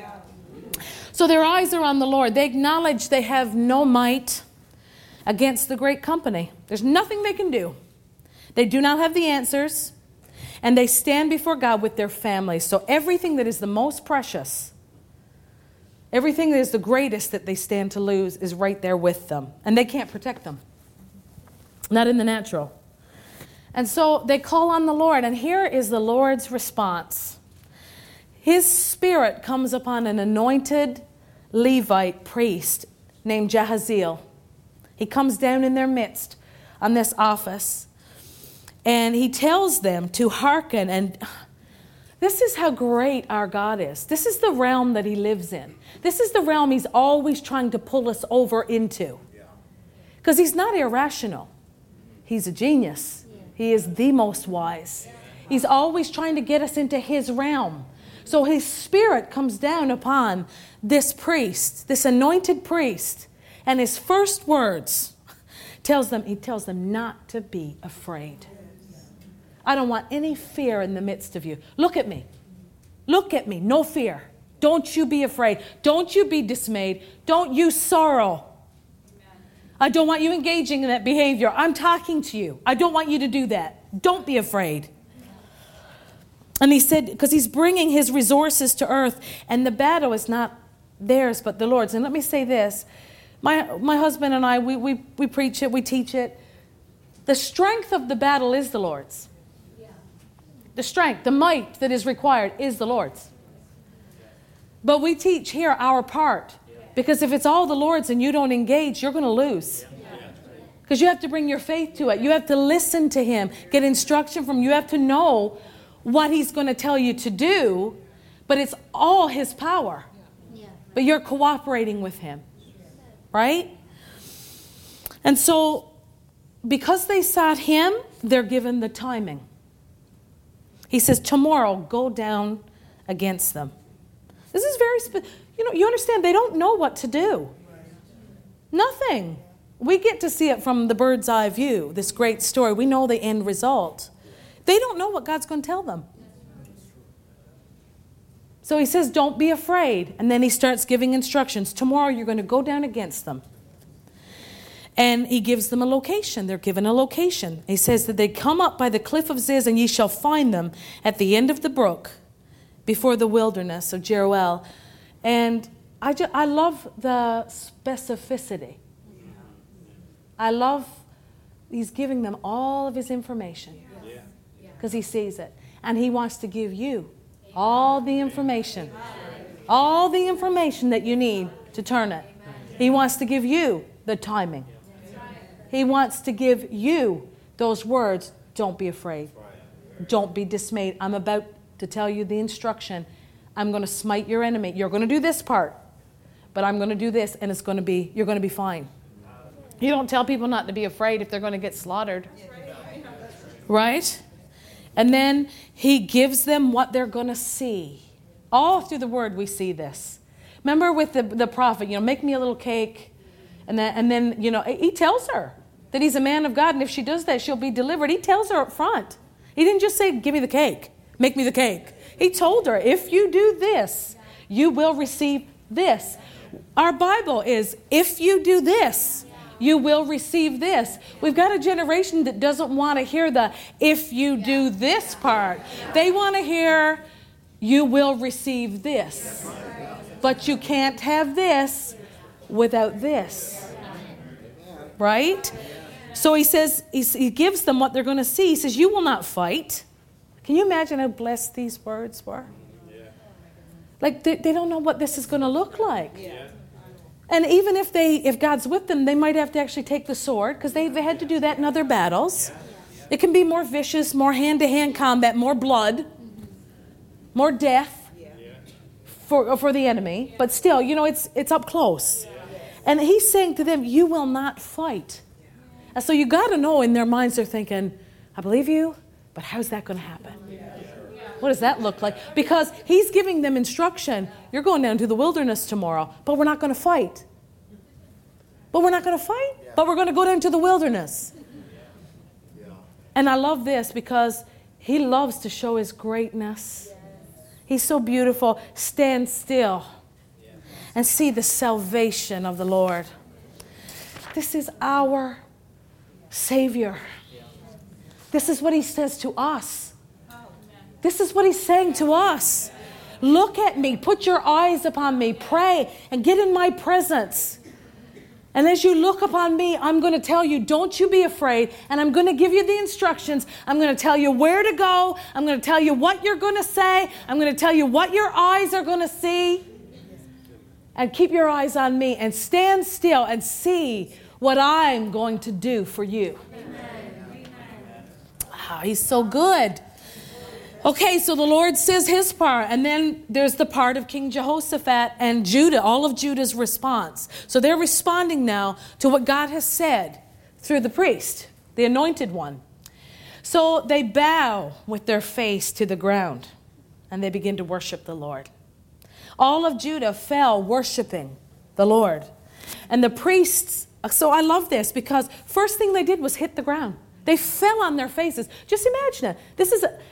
Speaker 1: So their eyes are on the Lord. They acknowledge they have no might against the great company. There's nothing they can do. They do not have the answers. And they stand before God with their families. So everything that is the most precious, everything that is the greatest that they stand to lose is right there with them. And they can't protect them. Not in the natural. And so they call on the Lord. And here is the Lord's response. His Spirit comes upon an anointed Levite priest named Jahaziel. He comes down in their midst on this office. And he tells them to hearken. And this is how great our God is. This is the realm that he lives in. This is the realm he's always trying to pull us over into. Because he's not irrational. He's a genius. He is the most wise. He's always trying to get us into his realm. So his Spirit comes down upon this priest, this anointed priest. And his first words he tells them not to be afraid. I don't want any fear in the midst of you. Look at me. Look at me. No fear. Don't you be afraid. Don't you be dismayed. Don't you sorrow. I don't want you engaging in that behavior. I'm talking to you. I don't want you to do that. Don't be afraid. And he said, because he's bringing his resources to earth, and the battle is not theirs but the Lord's. And let me say this. My husband and I, we preach it, we teach it. The strength of the battle is the Lord's. The strength, the might that is required is the Lord's. But we teach here our part. Because if it's all the Lord's and you don't engage, you're going to lose. Because you have to bring your faith to it. You have to listen to him, get instruction from him. You have to know what he's going to tell you to do. But it's all his power. But you're cooperating with him. Right? And so, because they sought him, they're given the timing. He says, tomorrow, go down against them. This is very, you understand, they don't know what to do. Nothing. We get to see it from the bird's eye view, this great story. We know the end result. They don't know what God's going to tell them. So he says, don't be afraid. And then he starts giving instructions. Tomorrow you're going to go down against them. And he gives them a location. They're given a location. He says that they come up by the cliff of Ziz, and ye shall find them at the end of the brook. before the wilderness of Jeruel. And I love the specificity. I love he's giving them all of his information because he sees it. And he wants to give you all the information that you need to turn it. He wants to give you the timing. He wants to give you those words. Don't be afraid. Don't be dismayed. I'm about to tell you the instruction. I'm going to smite your enemy. You're going to do this part, but I'm going to do this, and you're going to be fine. You don't tell people not to be afraid if they're going to get slaughtered. Right? And then he gives them what they're going to see. All through the word we see this. Remember with the prophet, make me a little cake. And then, he tells her that he's a man of God, and if she does that, she'll be delivered. He tells her up front. He didn't just say, give me the cake, make me the cake. He told her, if you do this, you will receive this. Our Bible is, if you do this, you will receive this. We've got a generation that doesn't want to hear the, if you do this part. They want to hear, you will receive this. But you can't have this without this. Right? So he says, he gives them what they're going to see. He says, you will not fight. Can you imagine how blessed these words were? Like they don't know what this is going to look like. And even if God's with them, they might have to actually take the sword, because they had to do that in other battles. It can be more vicious, more hand-to-hand combat, more blood, more death for the enemy. But still, it's up close. And he's saying to them, you will not fight. And so you got to know, in their minds they're thinking, I believe you, but how's that going to happen? What does that look like? Because he's giving them instruction. You're going down to the wilderness tomorrow, but we're not going to fight. But we're not going to fight, but we're going to go down to the wilderness. And I love this because he loves to show his greatness. He's so beautiful. Stand still and see the salvation of the Lord. This is our Savior. This is what he says to us. This is what he's saying to us. Look at me. Put your eyes upon me. Pray and get in my presence. And as you look upon me, I'm going to tell you, don't you be afraid. And I'm going to give you the instructions. I'm going to tell you where to go. I'm going to tell you what you're going to say. I'm going to tell you what your eyes are going to see. And keep your eyes on me and stand still and see what I'm going to do for you. Oh, he's so good. Okay, so the Lord says his part, and then there's the part of King Jehoshaphat and Judah, all of Judah's response. So they're responding now to what God has said through the priest, the anointed one. So they bow with their face to the ground, and they begin to worship the Lord. All of Judah fell worshiping the Lord. And the priests, so I love this, because first thing they did was hit the ground. They fell on their faces. Just imagine it. This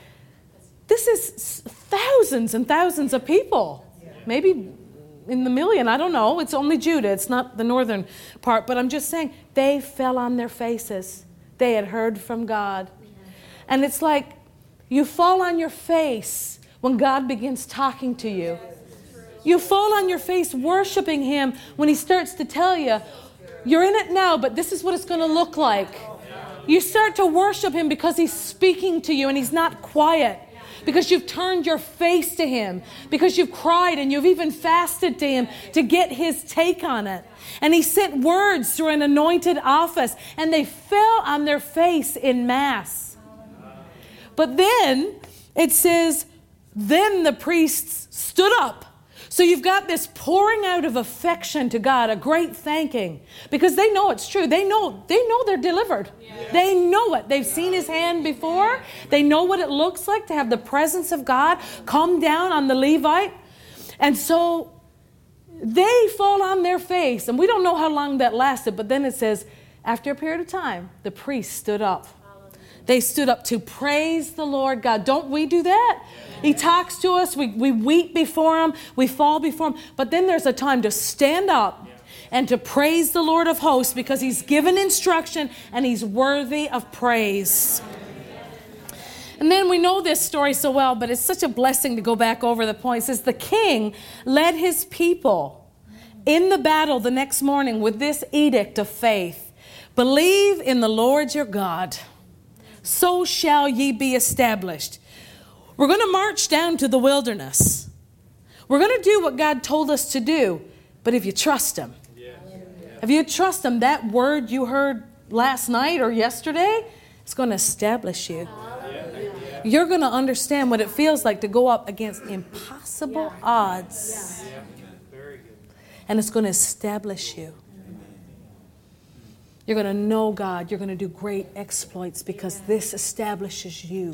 Speaker 1: is thousands and thousands of people. Maybe in the million, I don't know. It's only Judah. It's not the northern part. But I'm just saying, they fell on their faces. They had heard from God. And it's like you fall on your face when God begins talking to you. You fall on your face worshiping him when he starts to tell you, you're in it now, but this is what it's going to look like. You start to worship him because he's speaking to you and he's not quiet. Because you've turned your face to him. Because you've cried and you've even fasted to him to get his take on it. And he sent words through an anointed office. And they fell on their face in mass. But then it says, then the priests stood up. So you've got this pouring out of affection to God, a great thanking, because they know it's true. They know they're delivered. Yeah. They know it. They've seen his hand before. They know what it looks like to have the presence of God come down on the Levite. And so they fall on their face. And we don't know how long that lasted, but then it says, after a period of time, the priests stood up. They stood up to praise the Lord God. Don't we do that? He talks to us. We weep before him. We fall before him. But then there's a time to stand up and to praise the Lord of hosts, because he's given instruction and he's worthy of praise. And then we know this story so well, but it's such a blessing to go back over the point. It says the king led his people in the battle the next morning with this edict of faith. Believe in the Lord your God, so shall ye be established. We're going to march down to the wilderness. We're going to do what God told us to do, but if you trust him, if you trust him, that word you heard last night or yesterday, it's going to establish you. You're going to understand what it feels like to go up against impossible odds. And it's going to establish you. You're going to know God. You're going to do great exploits because this establishes you.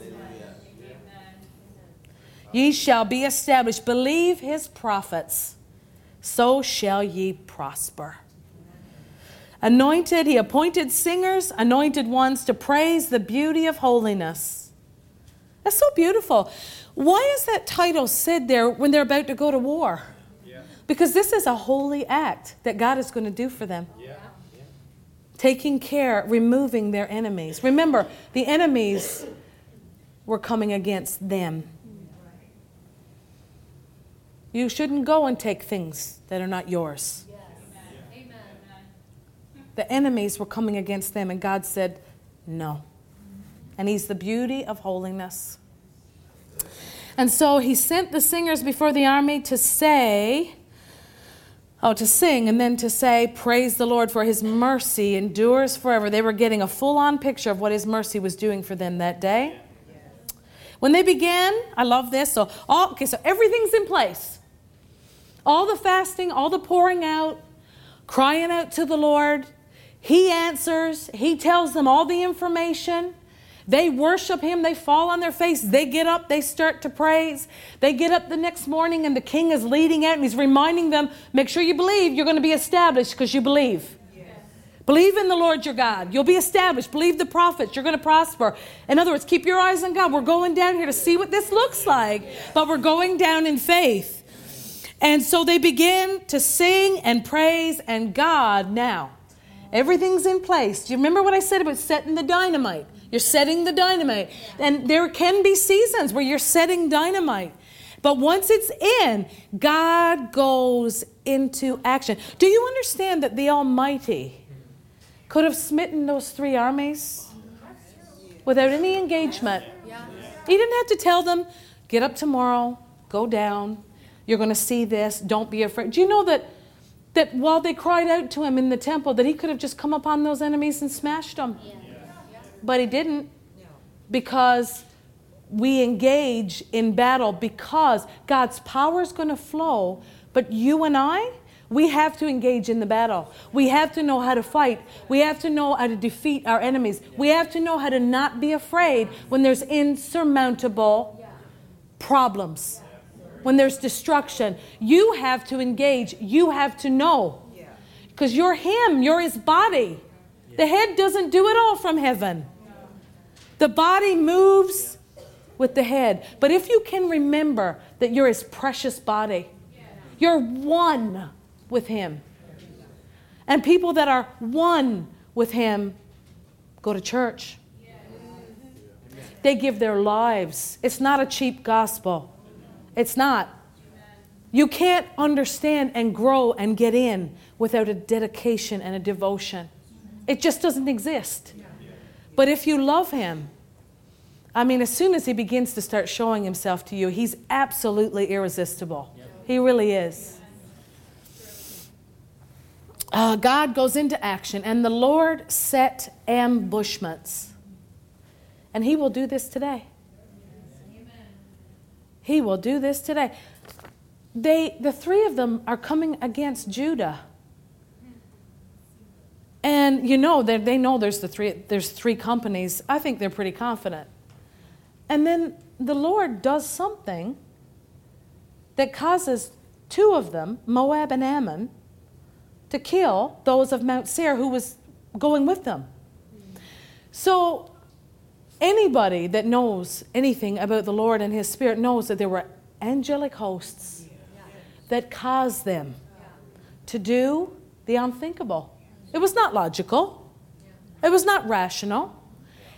Speaker 1: Ye shall be established. Believe his prophets, so shall ye prosper. Anointed, he appointed singers, anointed ones to praise the beauty of holiness. That's so beautiful. Why is that title said there when they're about to go to war? Because this is a holy act that God is going to do for them. Taking care, removing their enemies. Remember, the enemies were coming against them. You shouldn't go and take things that are not yours. The enemies were coming against them, and God said, no. And he's the beauty of holiness. And so he sent the singers before the army to sing, and then to say, praise the Lord, for his mercy endures forever. They were getting a full-on picture of what his mercy was doing for them that day. When they began, I love this. So everything's in place. All the fasting, all the pouring out, crying out to the Lord. He answers. He tells them all the information. They worship him. They fall on their face. They get up. They start to praise. They get up the next morning and the king is leading out and he's reminding them, make sure you believe you're going to be established because you believe. Yes. Believe in the Lord your God. You'll be established. Believe the prophets. You're going to prosper. In other words, keep your eyes on God. We're going down here to see what this looks like, but we're going down in faith. And so they begin to sing and praise, and God now, everything's in place. Do you remember what I said about setting the dynamite? You're setting the dynamite. And there can be seasons where you're setting dynamite. But once it's in, God goes into action. Do you understand that the Almighty could have smitten those three armies without any engagement? He didn't have to tell them, get up tomorrow, go down, you're going to see this, don't be afraid. Do you know that while they cried out to him in the temple, that he could have just come upon those enemies and smashed them? But he didn't, because we engage in battle, because God's power is going to flow. But you and I, we have to engage in the battle. We have to know how to fight. We have to know how to defeat our enemies. We have to know how to not be afraid when there's insurmountable problems. When there's destruction, you have to engage. You have to know. Because you're him. You're his body. The head doesn't do it all from heaven. The body moves with the head. But if you can remember that you're his precious body, you're one with him. And people that are one with him go to church. They give their lives. It's not a cheap gospel. It's not. You can't understand and grow and get in without a dedication and a devotion. It just doesn't exist. But if you love him, as soon as he begins to start showing himself to you, he's absolutely irresistible. He really is. God goes into action, and the Lord set ambushments. And he will do this today. He will do this today. The three of them are coming against Judah. And they know there's three companies. I think they're pretty confident. And then the Lord does something that causes two of them, Moab and Ammon, to kill those of Mount Seir who was going with them. So anybody that knows anything about the Lord and his Spirit knows that there were angelic hosts that caused them to do the unthinkable. It was not logical. It was not rational.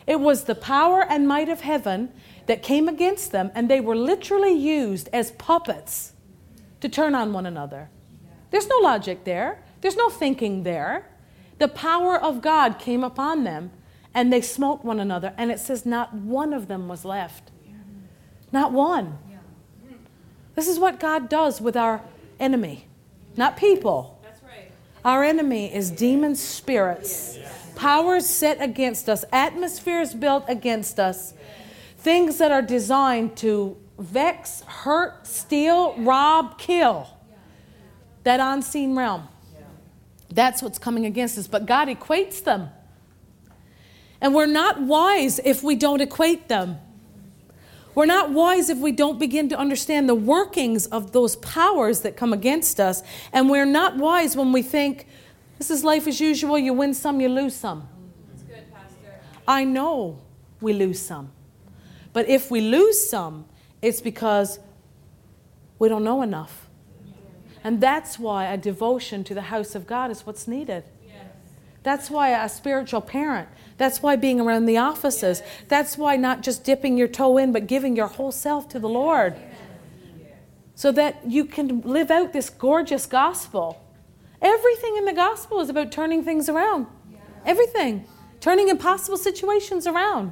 Speaker 1: It was the power and might of heaven that came against them, and they were literally used as puppets to turn on one another. There's no logic there. There's no thinking there. The power of God came upon them, and they smote one another. And it says not one of them was left. Not one. This is what God does with our enemy. Not people. That's right. Our enemy is demon spirits. Powers set against us. Atmospheres built against us. Things that are designed to vex, hurt, steal, rob, kill. That unseen realm. That's what's coming against us. But God equates them. And we're not wise if we don't equate them. We're not wise if we don't begin to understand the workings of those powers that come against us. And we're not wise when we think, this is life as usual. You win some, you lose some. That's good, Pastor. I know we lose some. But if we lose some, it's because we don't know enough. And that's why a devotion to the house of God is what's needed. That's why a spiritual parent. That's why being around the offices. That's why not just dipping your toe in, but giving your whole self to the Lord. So that you can live out this gorgeous gospel. Everything in the gospel is about turning things around. Everything. Turning impossible situations around.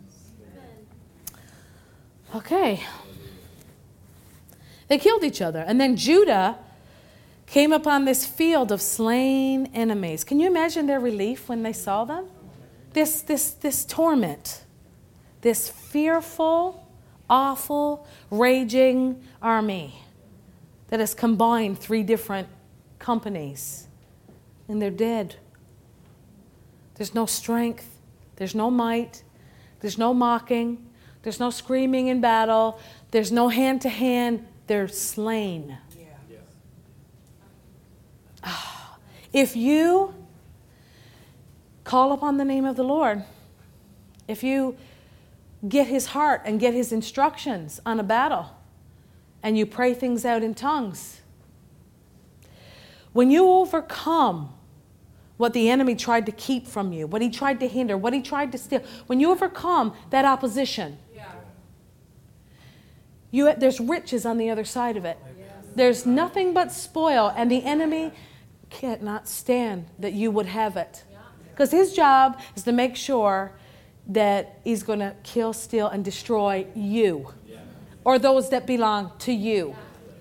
Speaker 1: Okay. They killed each other. And then Judah came upon this field of slain enemies. Can you imagine their relief when they saw them? This torment. This fearful, awful, raging army that has combined 3 different companies. And they're dead. There's no strength. There's no might. There's no mocking. There's no screaming in battle. There's no hand-to-hand. They're slain. If you call upon the name of the Lord, if you get his heart and get his instructions on a battle, and you pray things out in tongues, when you overcome what the enemy tried to keep from you, what he tried to hinder, what he tried to steal, when you overcome that opposition, there's riches on the other side of it. There's nothing but spoil, and the enemy cannot stand that you would have it. Because his job is to make sure that he's going to kill, steal, and destroy you. Or those that belong to you.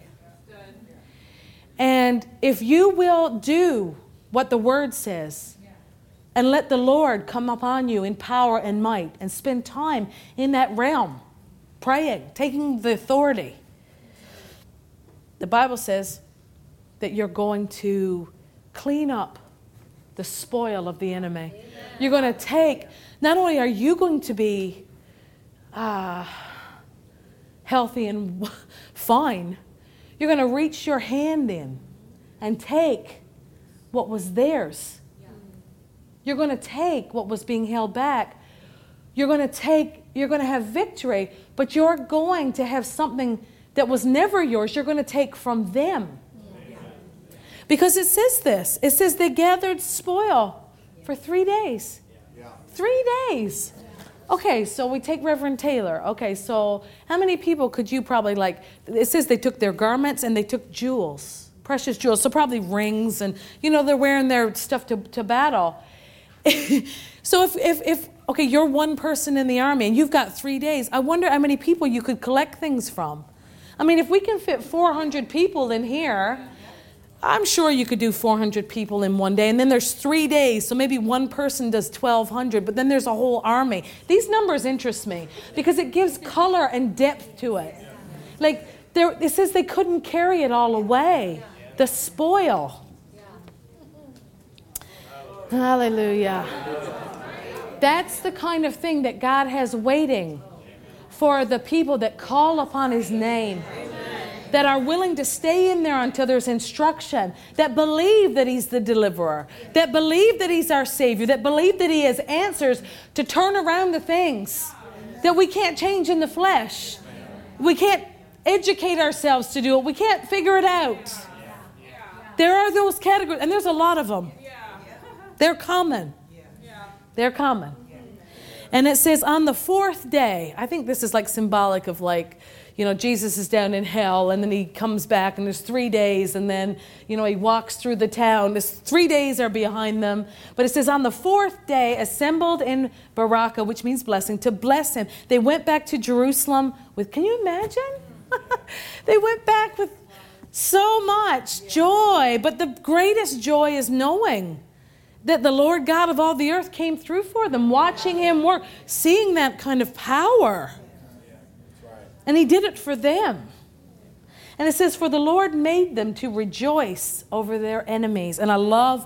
Speaker 1: And if you will do what the Word says, and let the Lord come upon you in power and might, and spend time in that realm, praying, taking the authority, the Bible says that you're going to clean up the spoil of the enemy. Amen. You're going to take, not only are you going to be healthy and fine, you're going to reach your hand in and take what was theirs. You're going to take what was being held back. You're going to have victory, but you're going to have something that was never yours. You're going to take from them. Because it says this. It says they gathered spoil for 3 days. 3 days. Okay, so we take Reverend Taylor. Okay, so how many people could you probably it says they took their garments and they took jewels, precious jewels. So probably rings and, they're wearing their stuff to battle. So if you're one person in the army and you've got 3 days, I wonder how many people you could collect things from. I mean, if we can fit 400 people in here, I'm sure you could do 400 people in one day. And then there's 3 days, so maybe one person does 1,200, but then there's a whole army. These numbers interest me because it gives color and depth to it. It says they couldn't carry it all away. The spoil. Hallelujah. That's the kind of thing that God has waiting for the people that call upon his name. That are willing to stay in there until there's instruction, that believe that he's the deliverer, that believe that he's our Savior, that believe that he has answers to turn around the things that we can't change in the flesh. We can't educate ourselves to do it. We can't figure it out. There are those categories, and there's a lot of them. They're common. They're common. And it says on the fourth day, I think this is like symbolic of like, you know, Jesus is down in hell and then he comes back and there's 3 days and then, you know, he walks through the town. There's 3 days are behind them. But it says on the fourth day, assembled in Barakah, which means blessing, to bless him. They went back to Jerusalem with, can you imagine? They went back with so much joy. But the greatest joy is knowing that the Lord God of all the earth came through for them, watching him work, seeing that kind of power. And he did it for them. And it says, for the Lord made them to rejoice over their enemies. And I love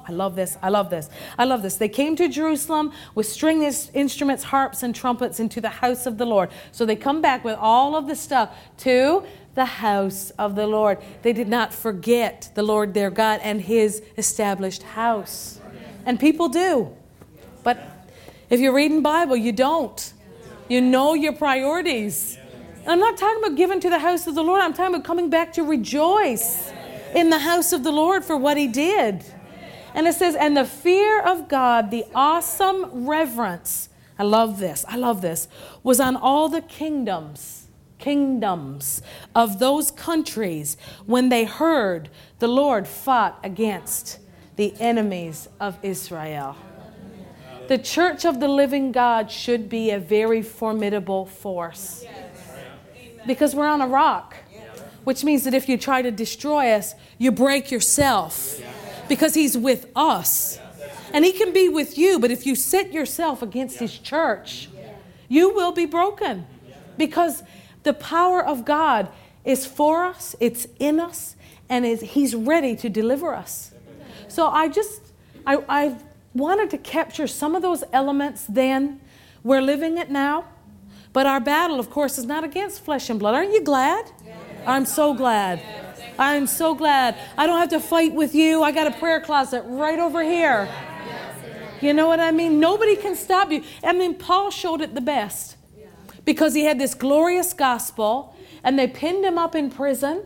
Speaker 1: this. They came to Jerusalem with string instruments, harps, and trumpets into the house of the Lord. So they come back with all of the stuff to the house of the Lord. They did not forget the Lord their God and his established house. And people do. But if you're reading Bible, you don't. You know your priorities. I'm not talking about giving to the house of the Lord. I'm talking about coming back to rejoice in the house of the Lord for what he did. And it says, and the fear of God, the awesome reverence, I love this, was on all the kingdoms of those countries when they heard the Lord fought against the enemies of Israel. The church of the living God should be a very formidable force. Because we're on a rock, which means that if you try to destroy us, you break yourself. Because he's with us. And he can be with you, but if you set yourself against his church, you will be broken. Because the power of God is for us, it's in us, and he's ready to deliver us. So I wanted to capture some of those elements then. We're living it now. But our battle, of course, is not against flesh and blood. Aren't you glad? I'm so glad. I'm so glad. I don't have to fight with you. I got a prayer closet right over here. You know what I mean? Nobody can stop you. I mean, Paul showed it the best. Because he had this glorious gospel, and they pinned him up in prison.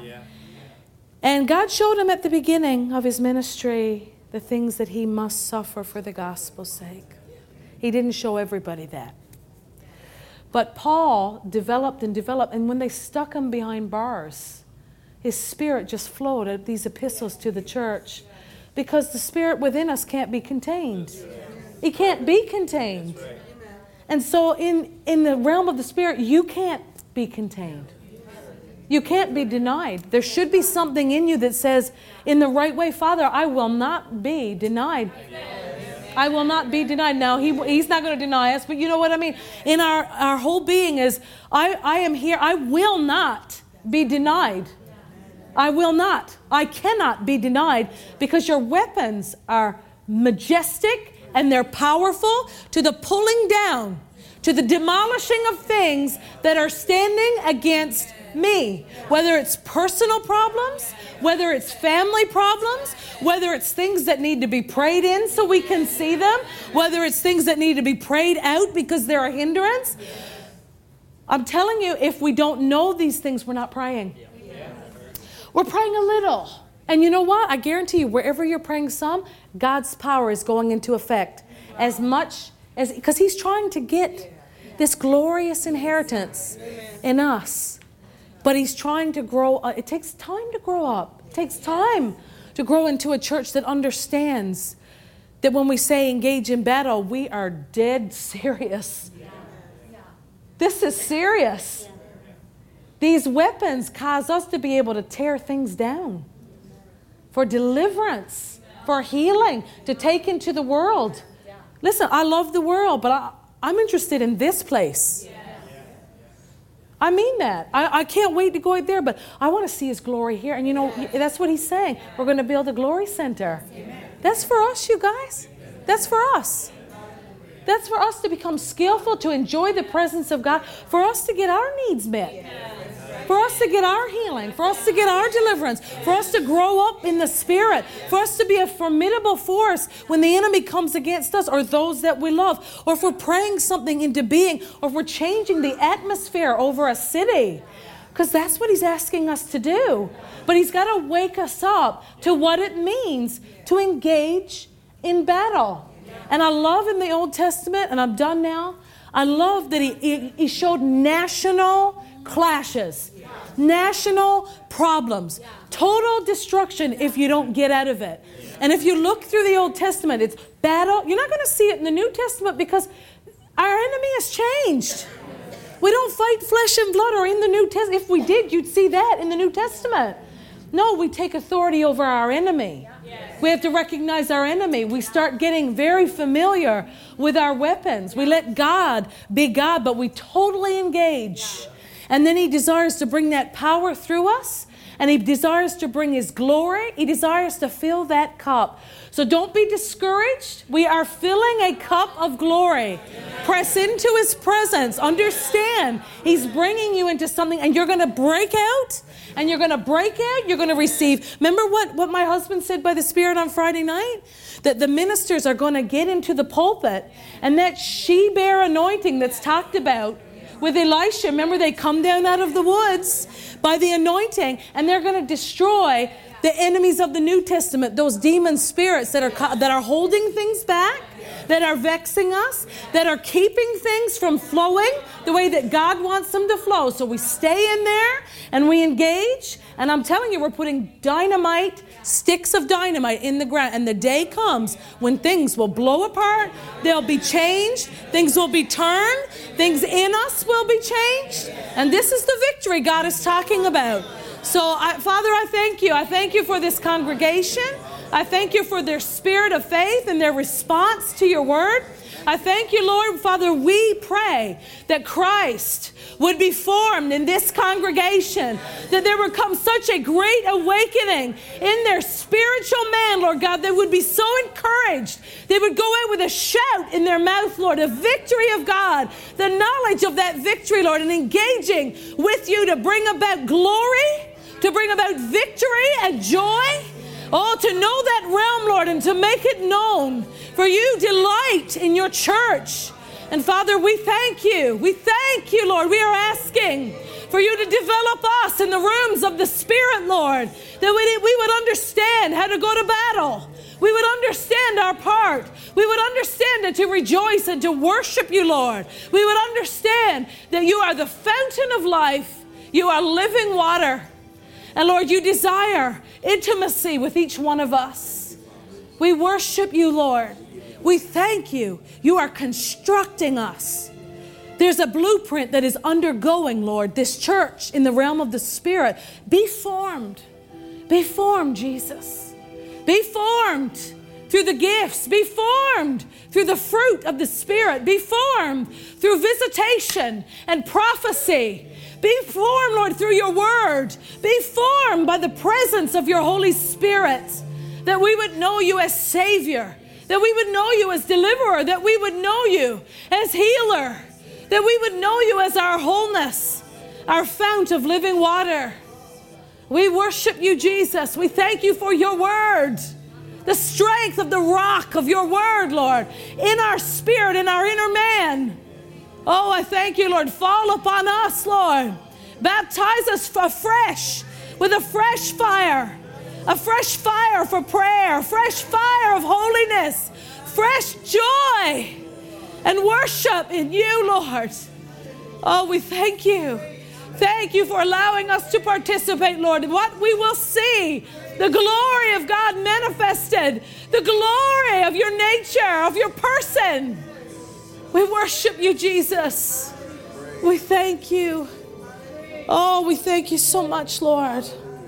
Speaker 1: And God showed him at the beginning of his ministry the things that he must suffer for the gospel's sake. He didn't show everybody that. But Paul developed, and when they stuck him behind bars, his spirit just flowed at these epistles to the church, because the spirit within us can't be contained. It can't be contained. And so in the realm of the spirit, you can't be contained. You can't be denied. There should be something in you that says, in the right way, Father, I will not be denied. I will not be denied. Now, he's not going to deny us, but you know what I mean? In our whole being is, I am here. I will not be denied. I will not. I cannot be denied, because your weapons are majestic and they're powerful to the pulling down, to the demolishing of things that are standing against me, whether it's personal problems, whether it's family problems, whether it's things that need to be prayed in so we can see them, whether it's things that need to be prayed out because they're a hindrance. I'm telling you, if we don't know these things, we're not praying. We're praying a little. And you know what? I guarantee you, wherever you're praying some, God's power is going into effect as much as, because he's trying to get this glorious inheritance in us. But he's trying to grow. It takes time to grow up. It takes time to grow into a church that understands that when we say engage in battle, we are dead serious. This is serious. These weapons cause us to be able to tear things down for deliverance, for healing, to take into the world. Listen, I love the world, but I'm interested in this place. I mean that. I can't wait to go out there, but I want to see his glory here. And you know, that's what he's saying. We're going to build a glory center. That's for us, you guys. That's for us. That's for us to become skillful, to enjoy the presence of God, for us to get our needs met, for us to get our healing, for us to get our deliverance, for us to grow up in the Spirit, for us to be a formidable force when the enemy comes against us or those that we love, or if we're praying something into being, or if we're changing the atmosphere over a city. Because that's what he's asking us to do. But he's got to wake us up to what it means to engage in battle. And I love in the Old Testament, and I'm done now, I love that he showed national clashes, national problems, total destruction if you don't get out of it. And if you look through the Old Testament, it's battle. You're not going to see it in the New Testament because our enemy has changed. We don't fight flesh and blood or in the New Testament. If we did, you'd see that in the New Testament. No, we take authority over our enemy. We have to recognize our enemy. We start getting very familiar with our weapons. We let God be God, but we totally engage. And then he desires to bring that power through us. And he desires to bring his glory. He desires to fill that cup. So don't be discouraged. We are filling a cup of glory. Press into his presence. Understand, he's bringing you into something, and you're going to break out. And you're going to break out. You're going to receive. Remember what my husband said by the Spirit on Friday night? That the ministers are going to get into the pulpit. And that she-bear anointing that's talked about with Elisha, remember they come down out of the woods by the anointing, and they're going to destroy the enemies of the New Testament, those demon spirits that are holding things back, that are vexing us, that are keeping things from flowing the way that God wants them to flow. So we stay in there and we engage. And I'm telling you, we're putting dynamite, sticks of dynamite in the ground. And the day comes when things will blow apart. They'll be changed. Things will be turned. Things in us will be changed. And this is the victory God is talking about. So, Father, I thank you. I thank you for this congregation. I thank you for their spirit of faith and their response to your word. I thank you, Lord. Father, we pray that Christ would be formed in this congregation, that there would come such a great awakening in their spiritual man, Lord God. They would be so encouraged. They would go out with a shout in their mouth, Lord, a victory of God, the knowledge of that victory, Lord, and engaging with you to bring about glory, to bring about victory and joy. Oh, to know that realm, Lord, and to make it known. For you delight in your church. And Father, we thank you. We thank you, Lord. We are asking for you to develop us in the rooms of the Spirit, Lord, that we would understand how to go to battle. We would understand our part. We would understand that to rejoice and to worship you, Lord. We would understand that you are the fountain of life. You are living water. And Lord, you desire intimacy with each one of us. We worship you, Lord. We thank you. You are constructing us. There's a blueprint that is undergoing, Lord, this church in the realm of the Spirit. Be formed. Be formed, Jesus. Be formed through the gifts. Be formed through the fruit of the Spirit. Be formed through visitation and prophecy. Be formed, Lord, through your word. Be formed by the presence of your Holy Spirit, that we would know you as Savior, that we would know you as deliverer, that we would know you as healer, that we would know you as our wholeness, our fount of living water. We worship you, Jesus. We thank you for your word, the strength of the rock of your word, Lord, in our spirit, in our inner man. Oh, I thank you, Lord. Fall upon us, Lord. Baptize us afresh with a fresh fire for prayer, fresh fire of holiness, fresh joy and worship in you, Lord. Oh, we thank you. Thank you for allowing us to participate, Lord, in what we will see, the glory of God manifested, the glory of your nature, of your person. We worship you, Jesus. We thank you. Oh, we thank you so much, Lord.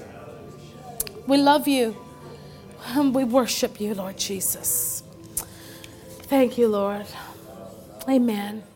Speaker 1: We love you. And we worship you, Lord Jesus. Thank you, Lord. Amen.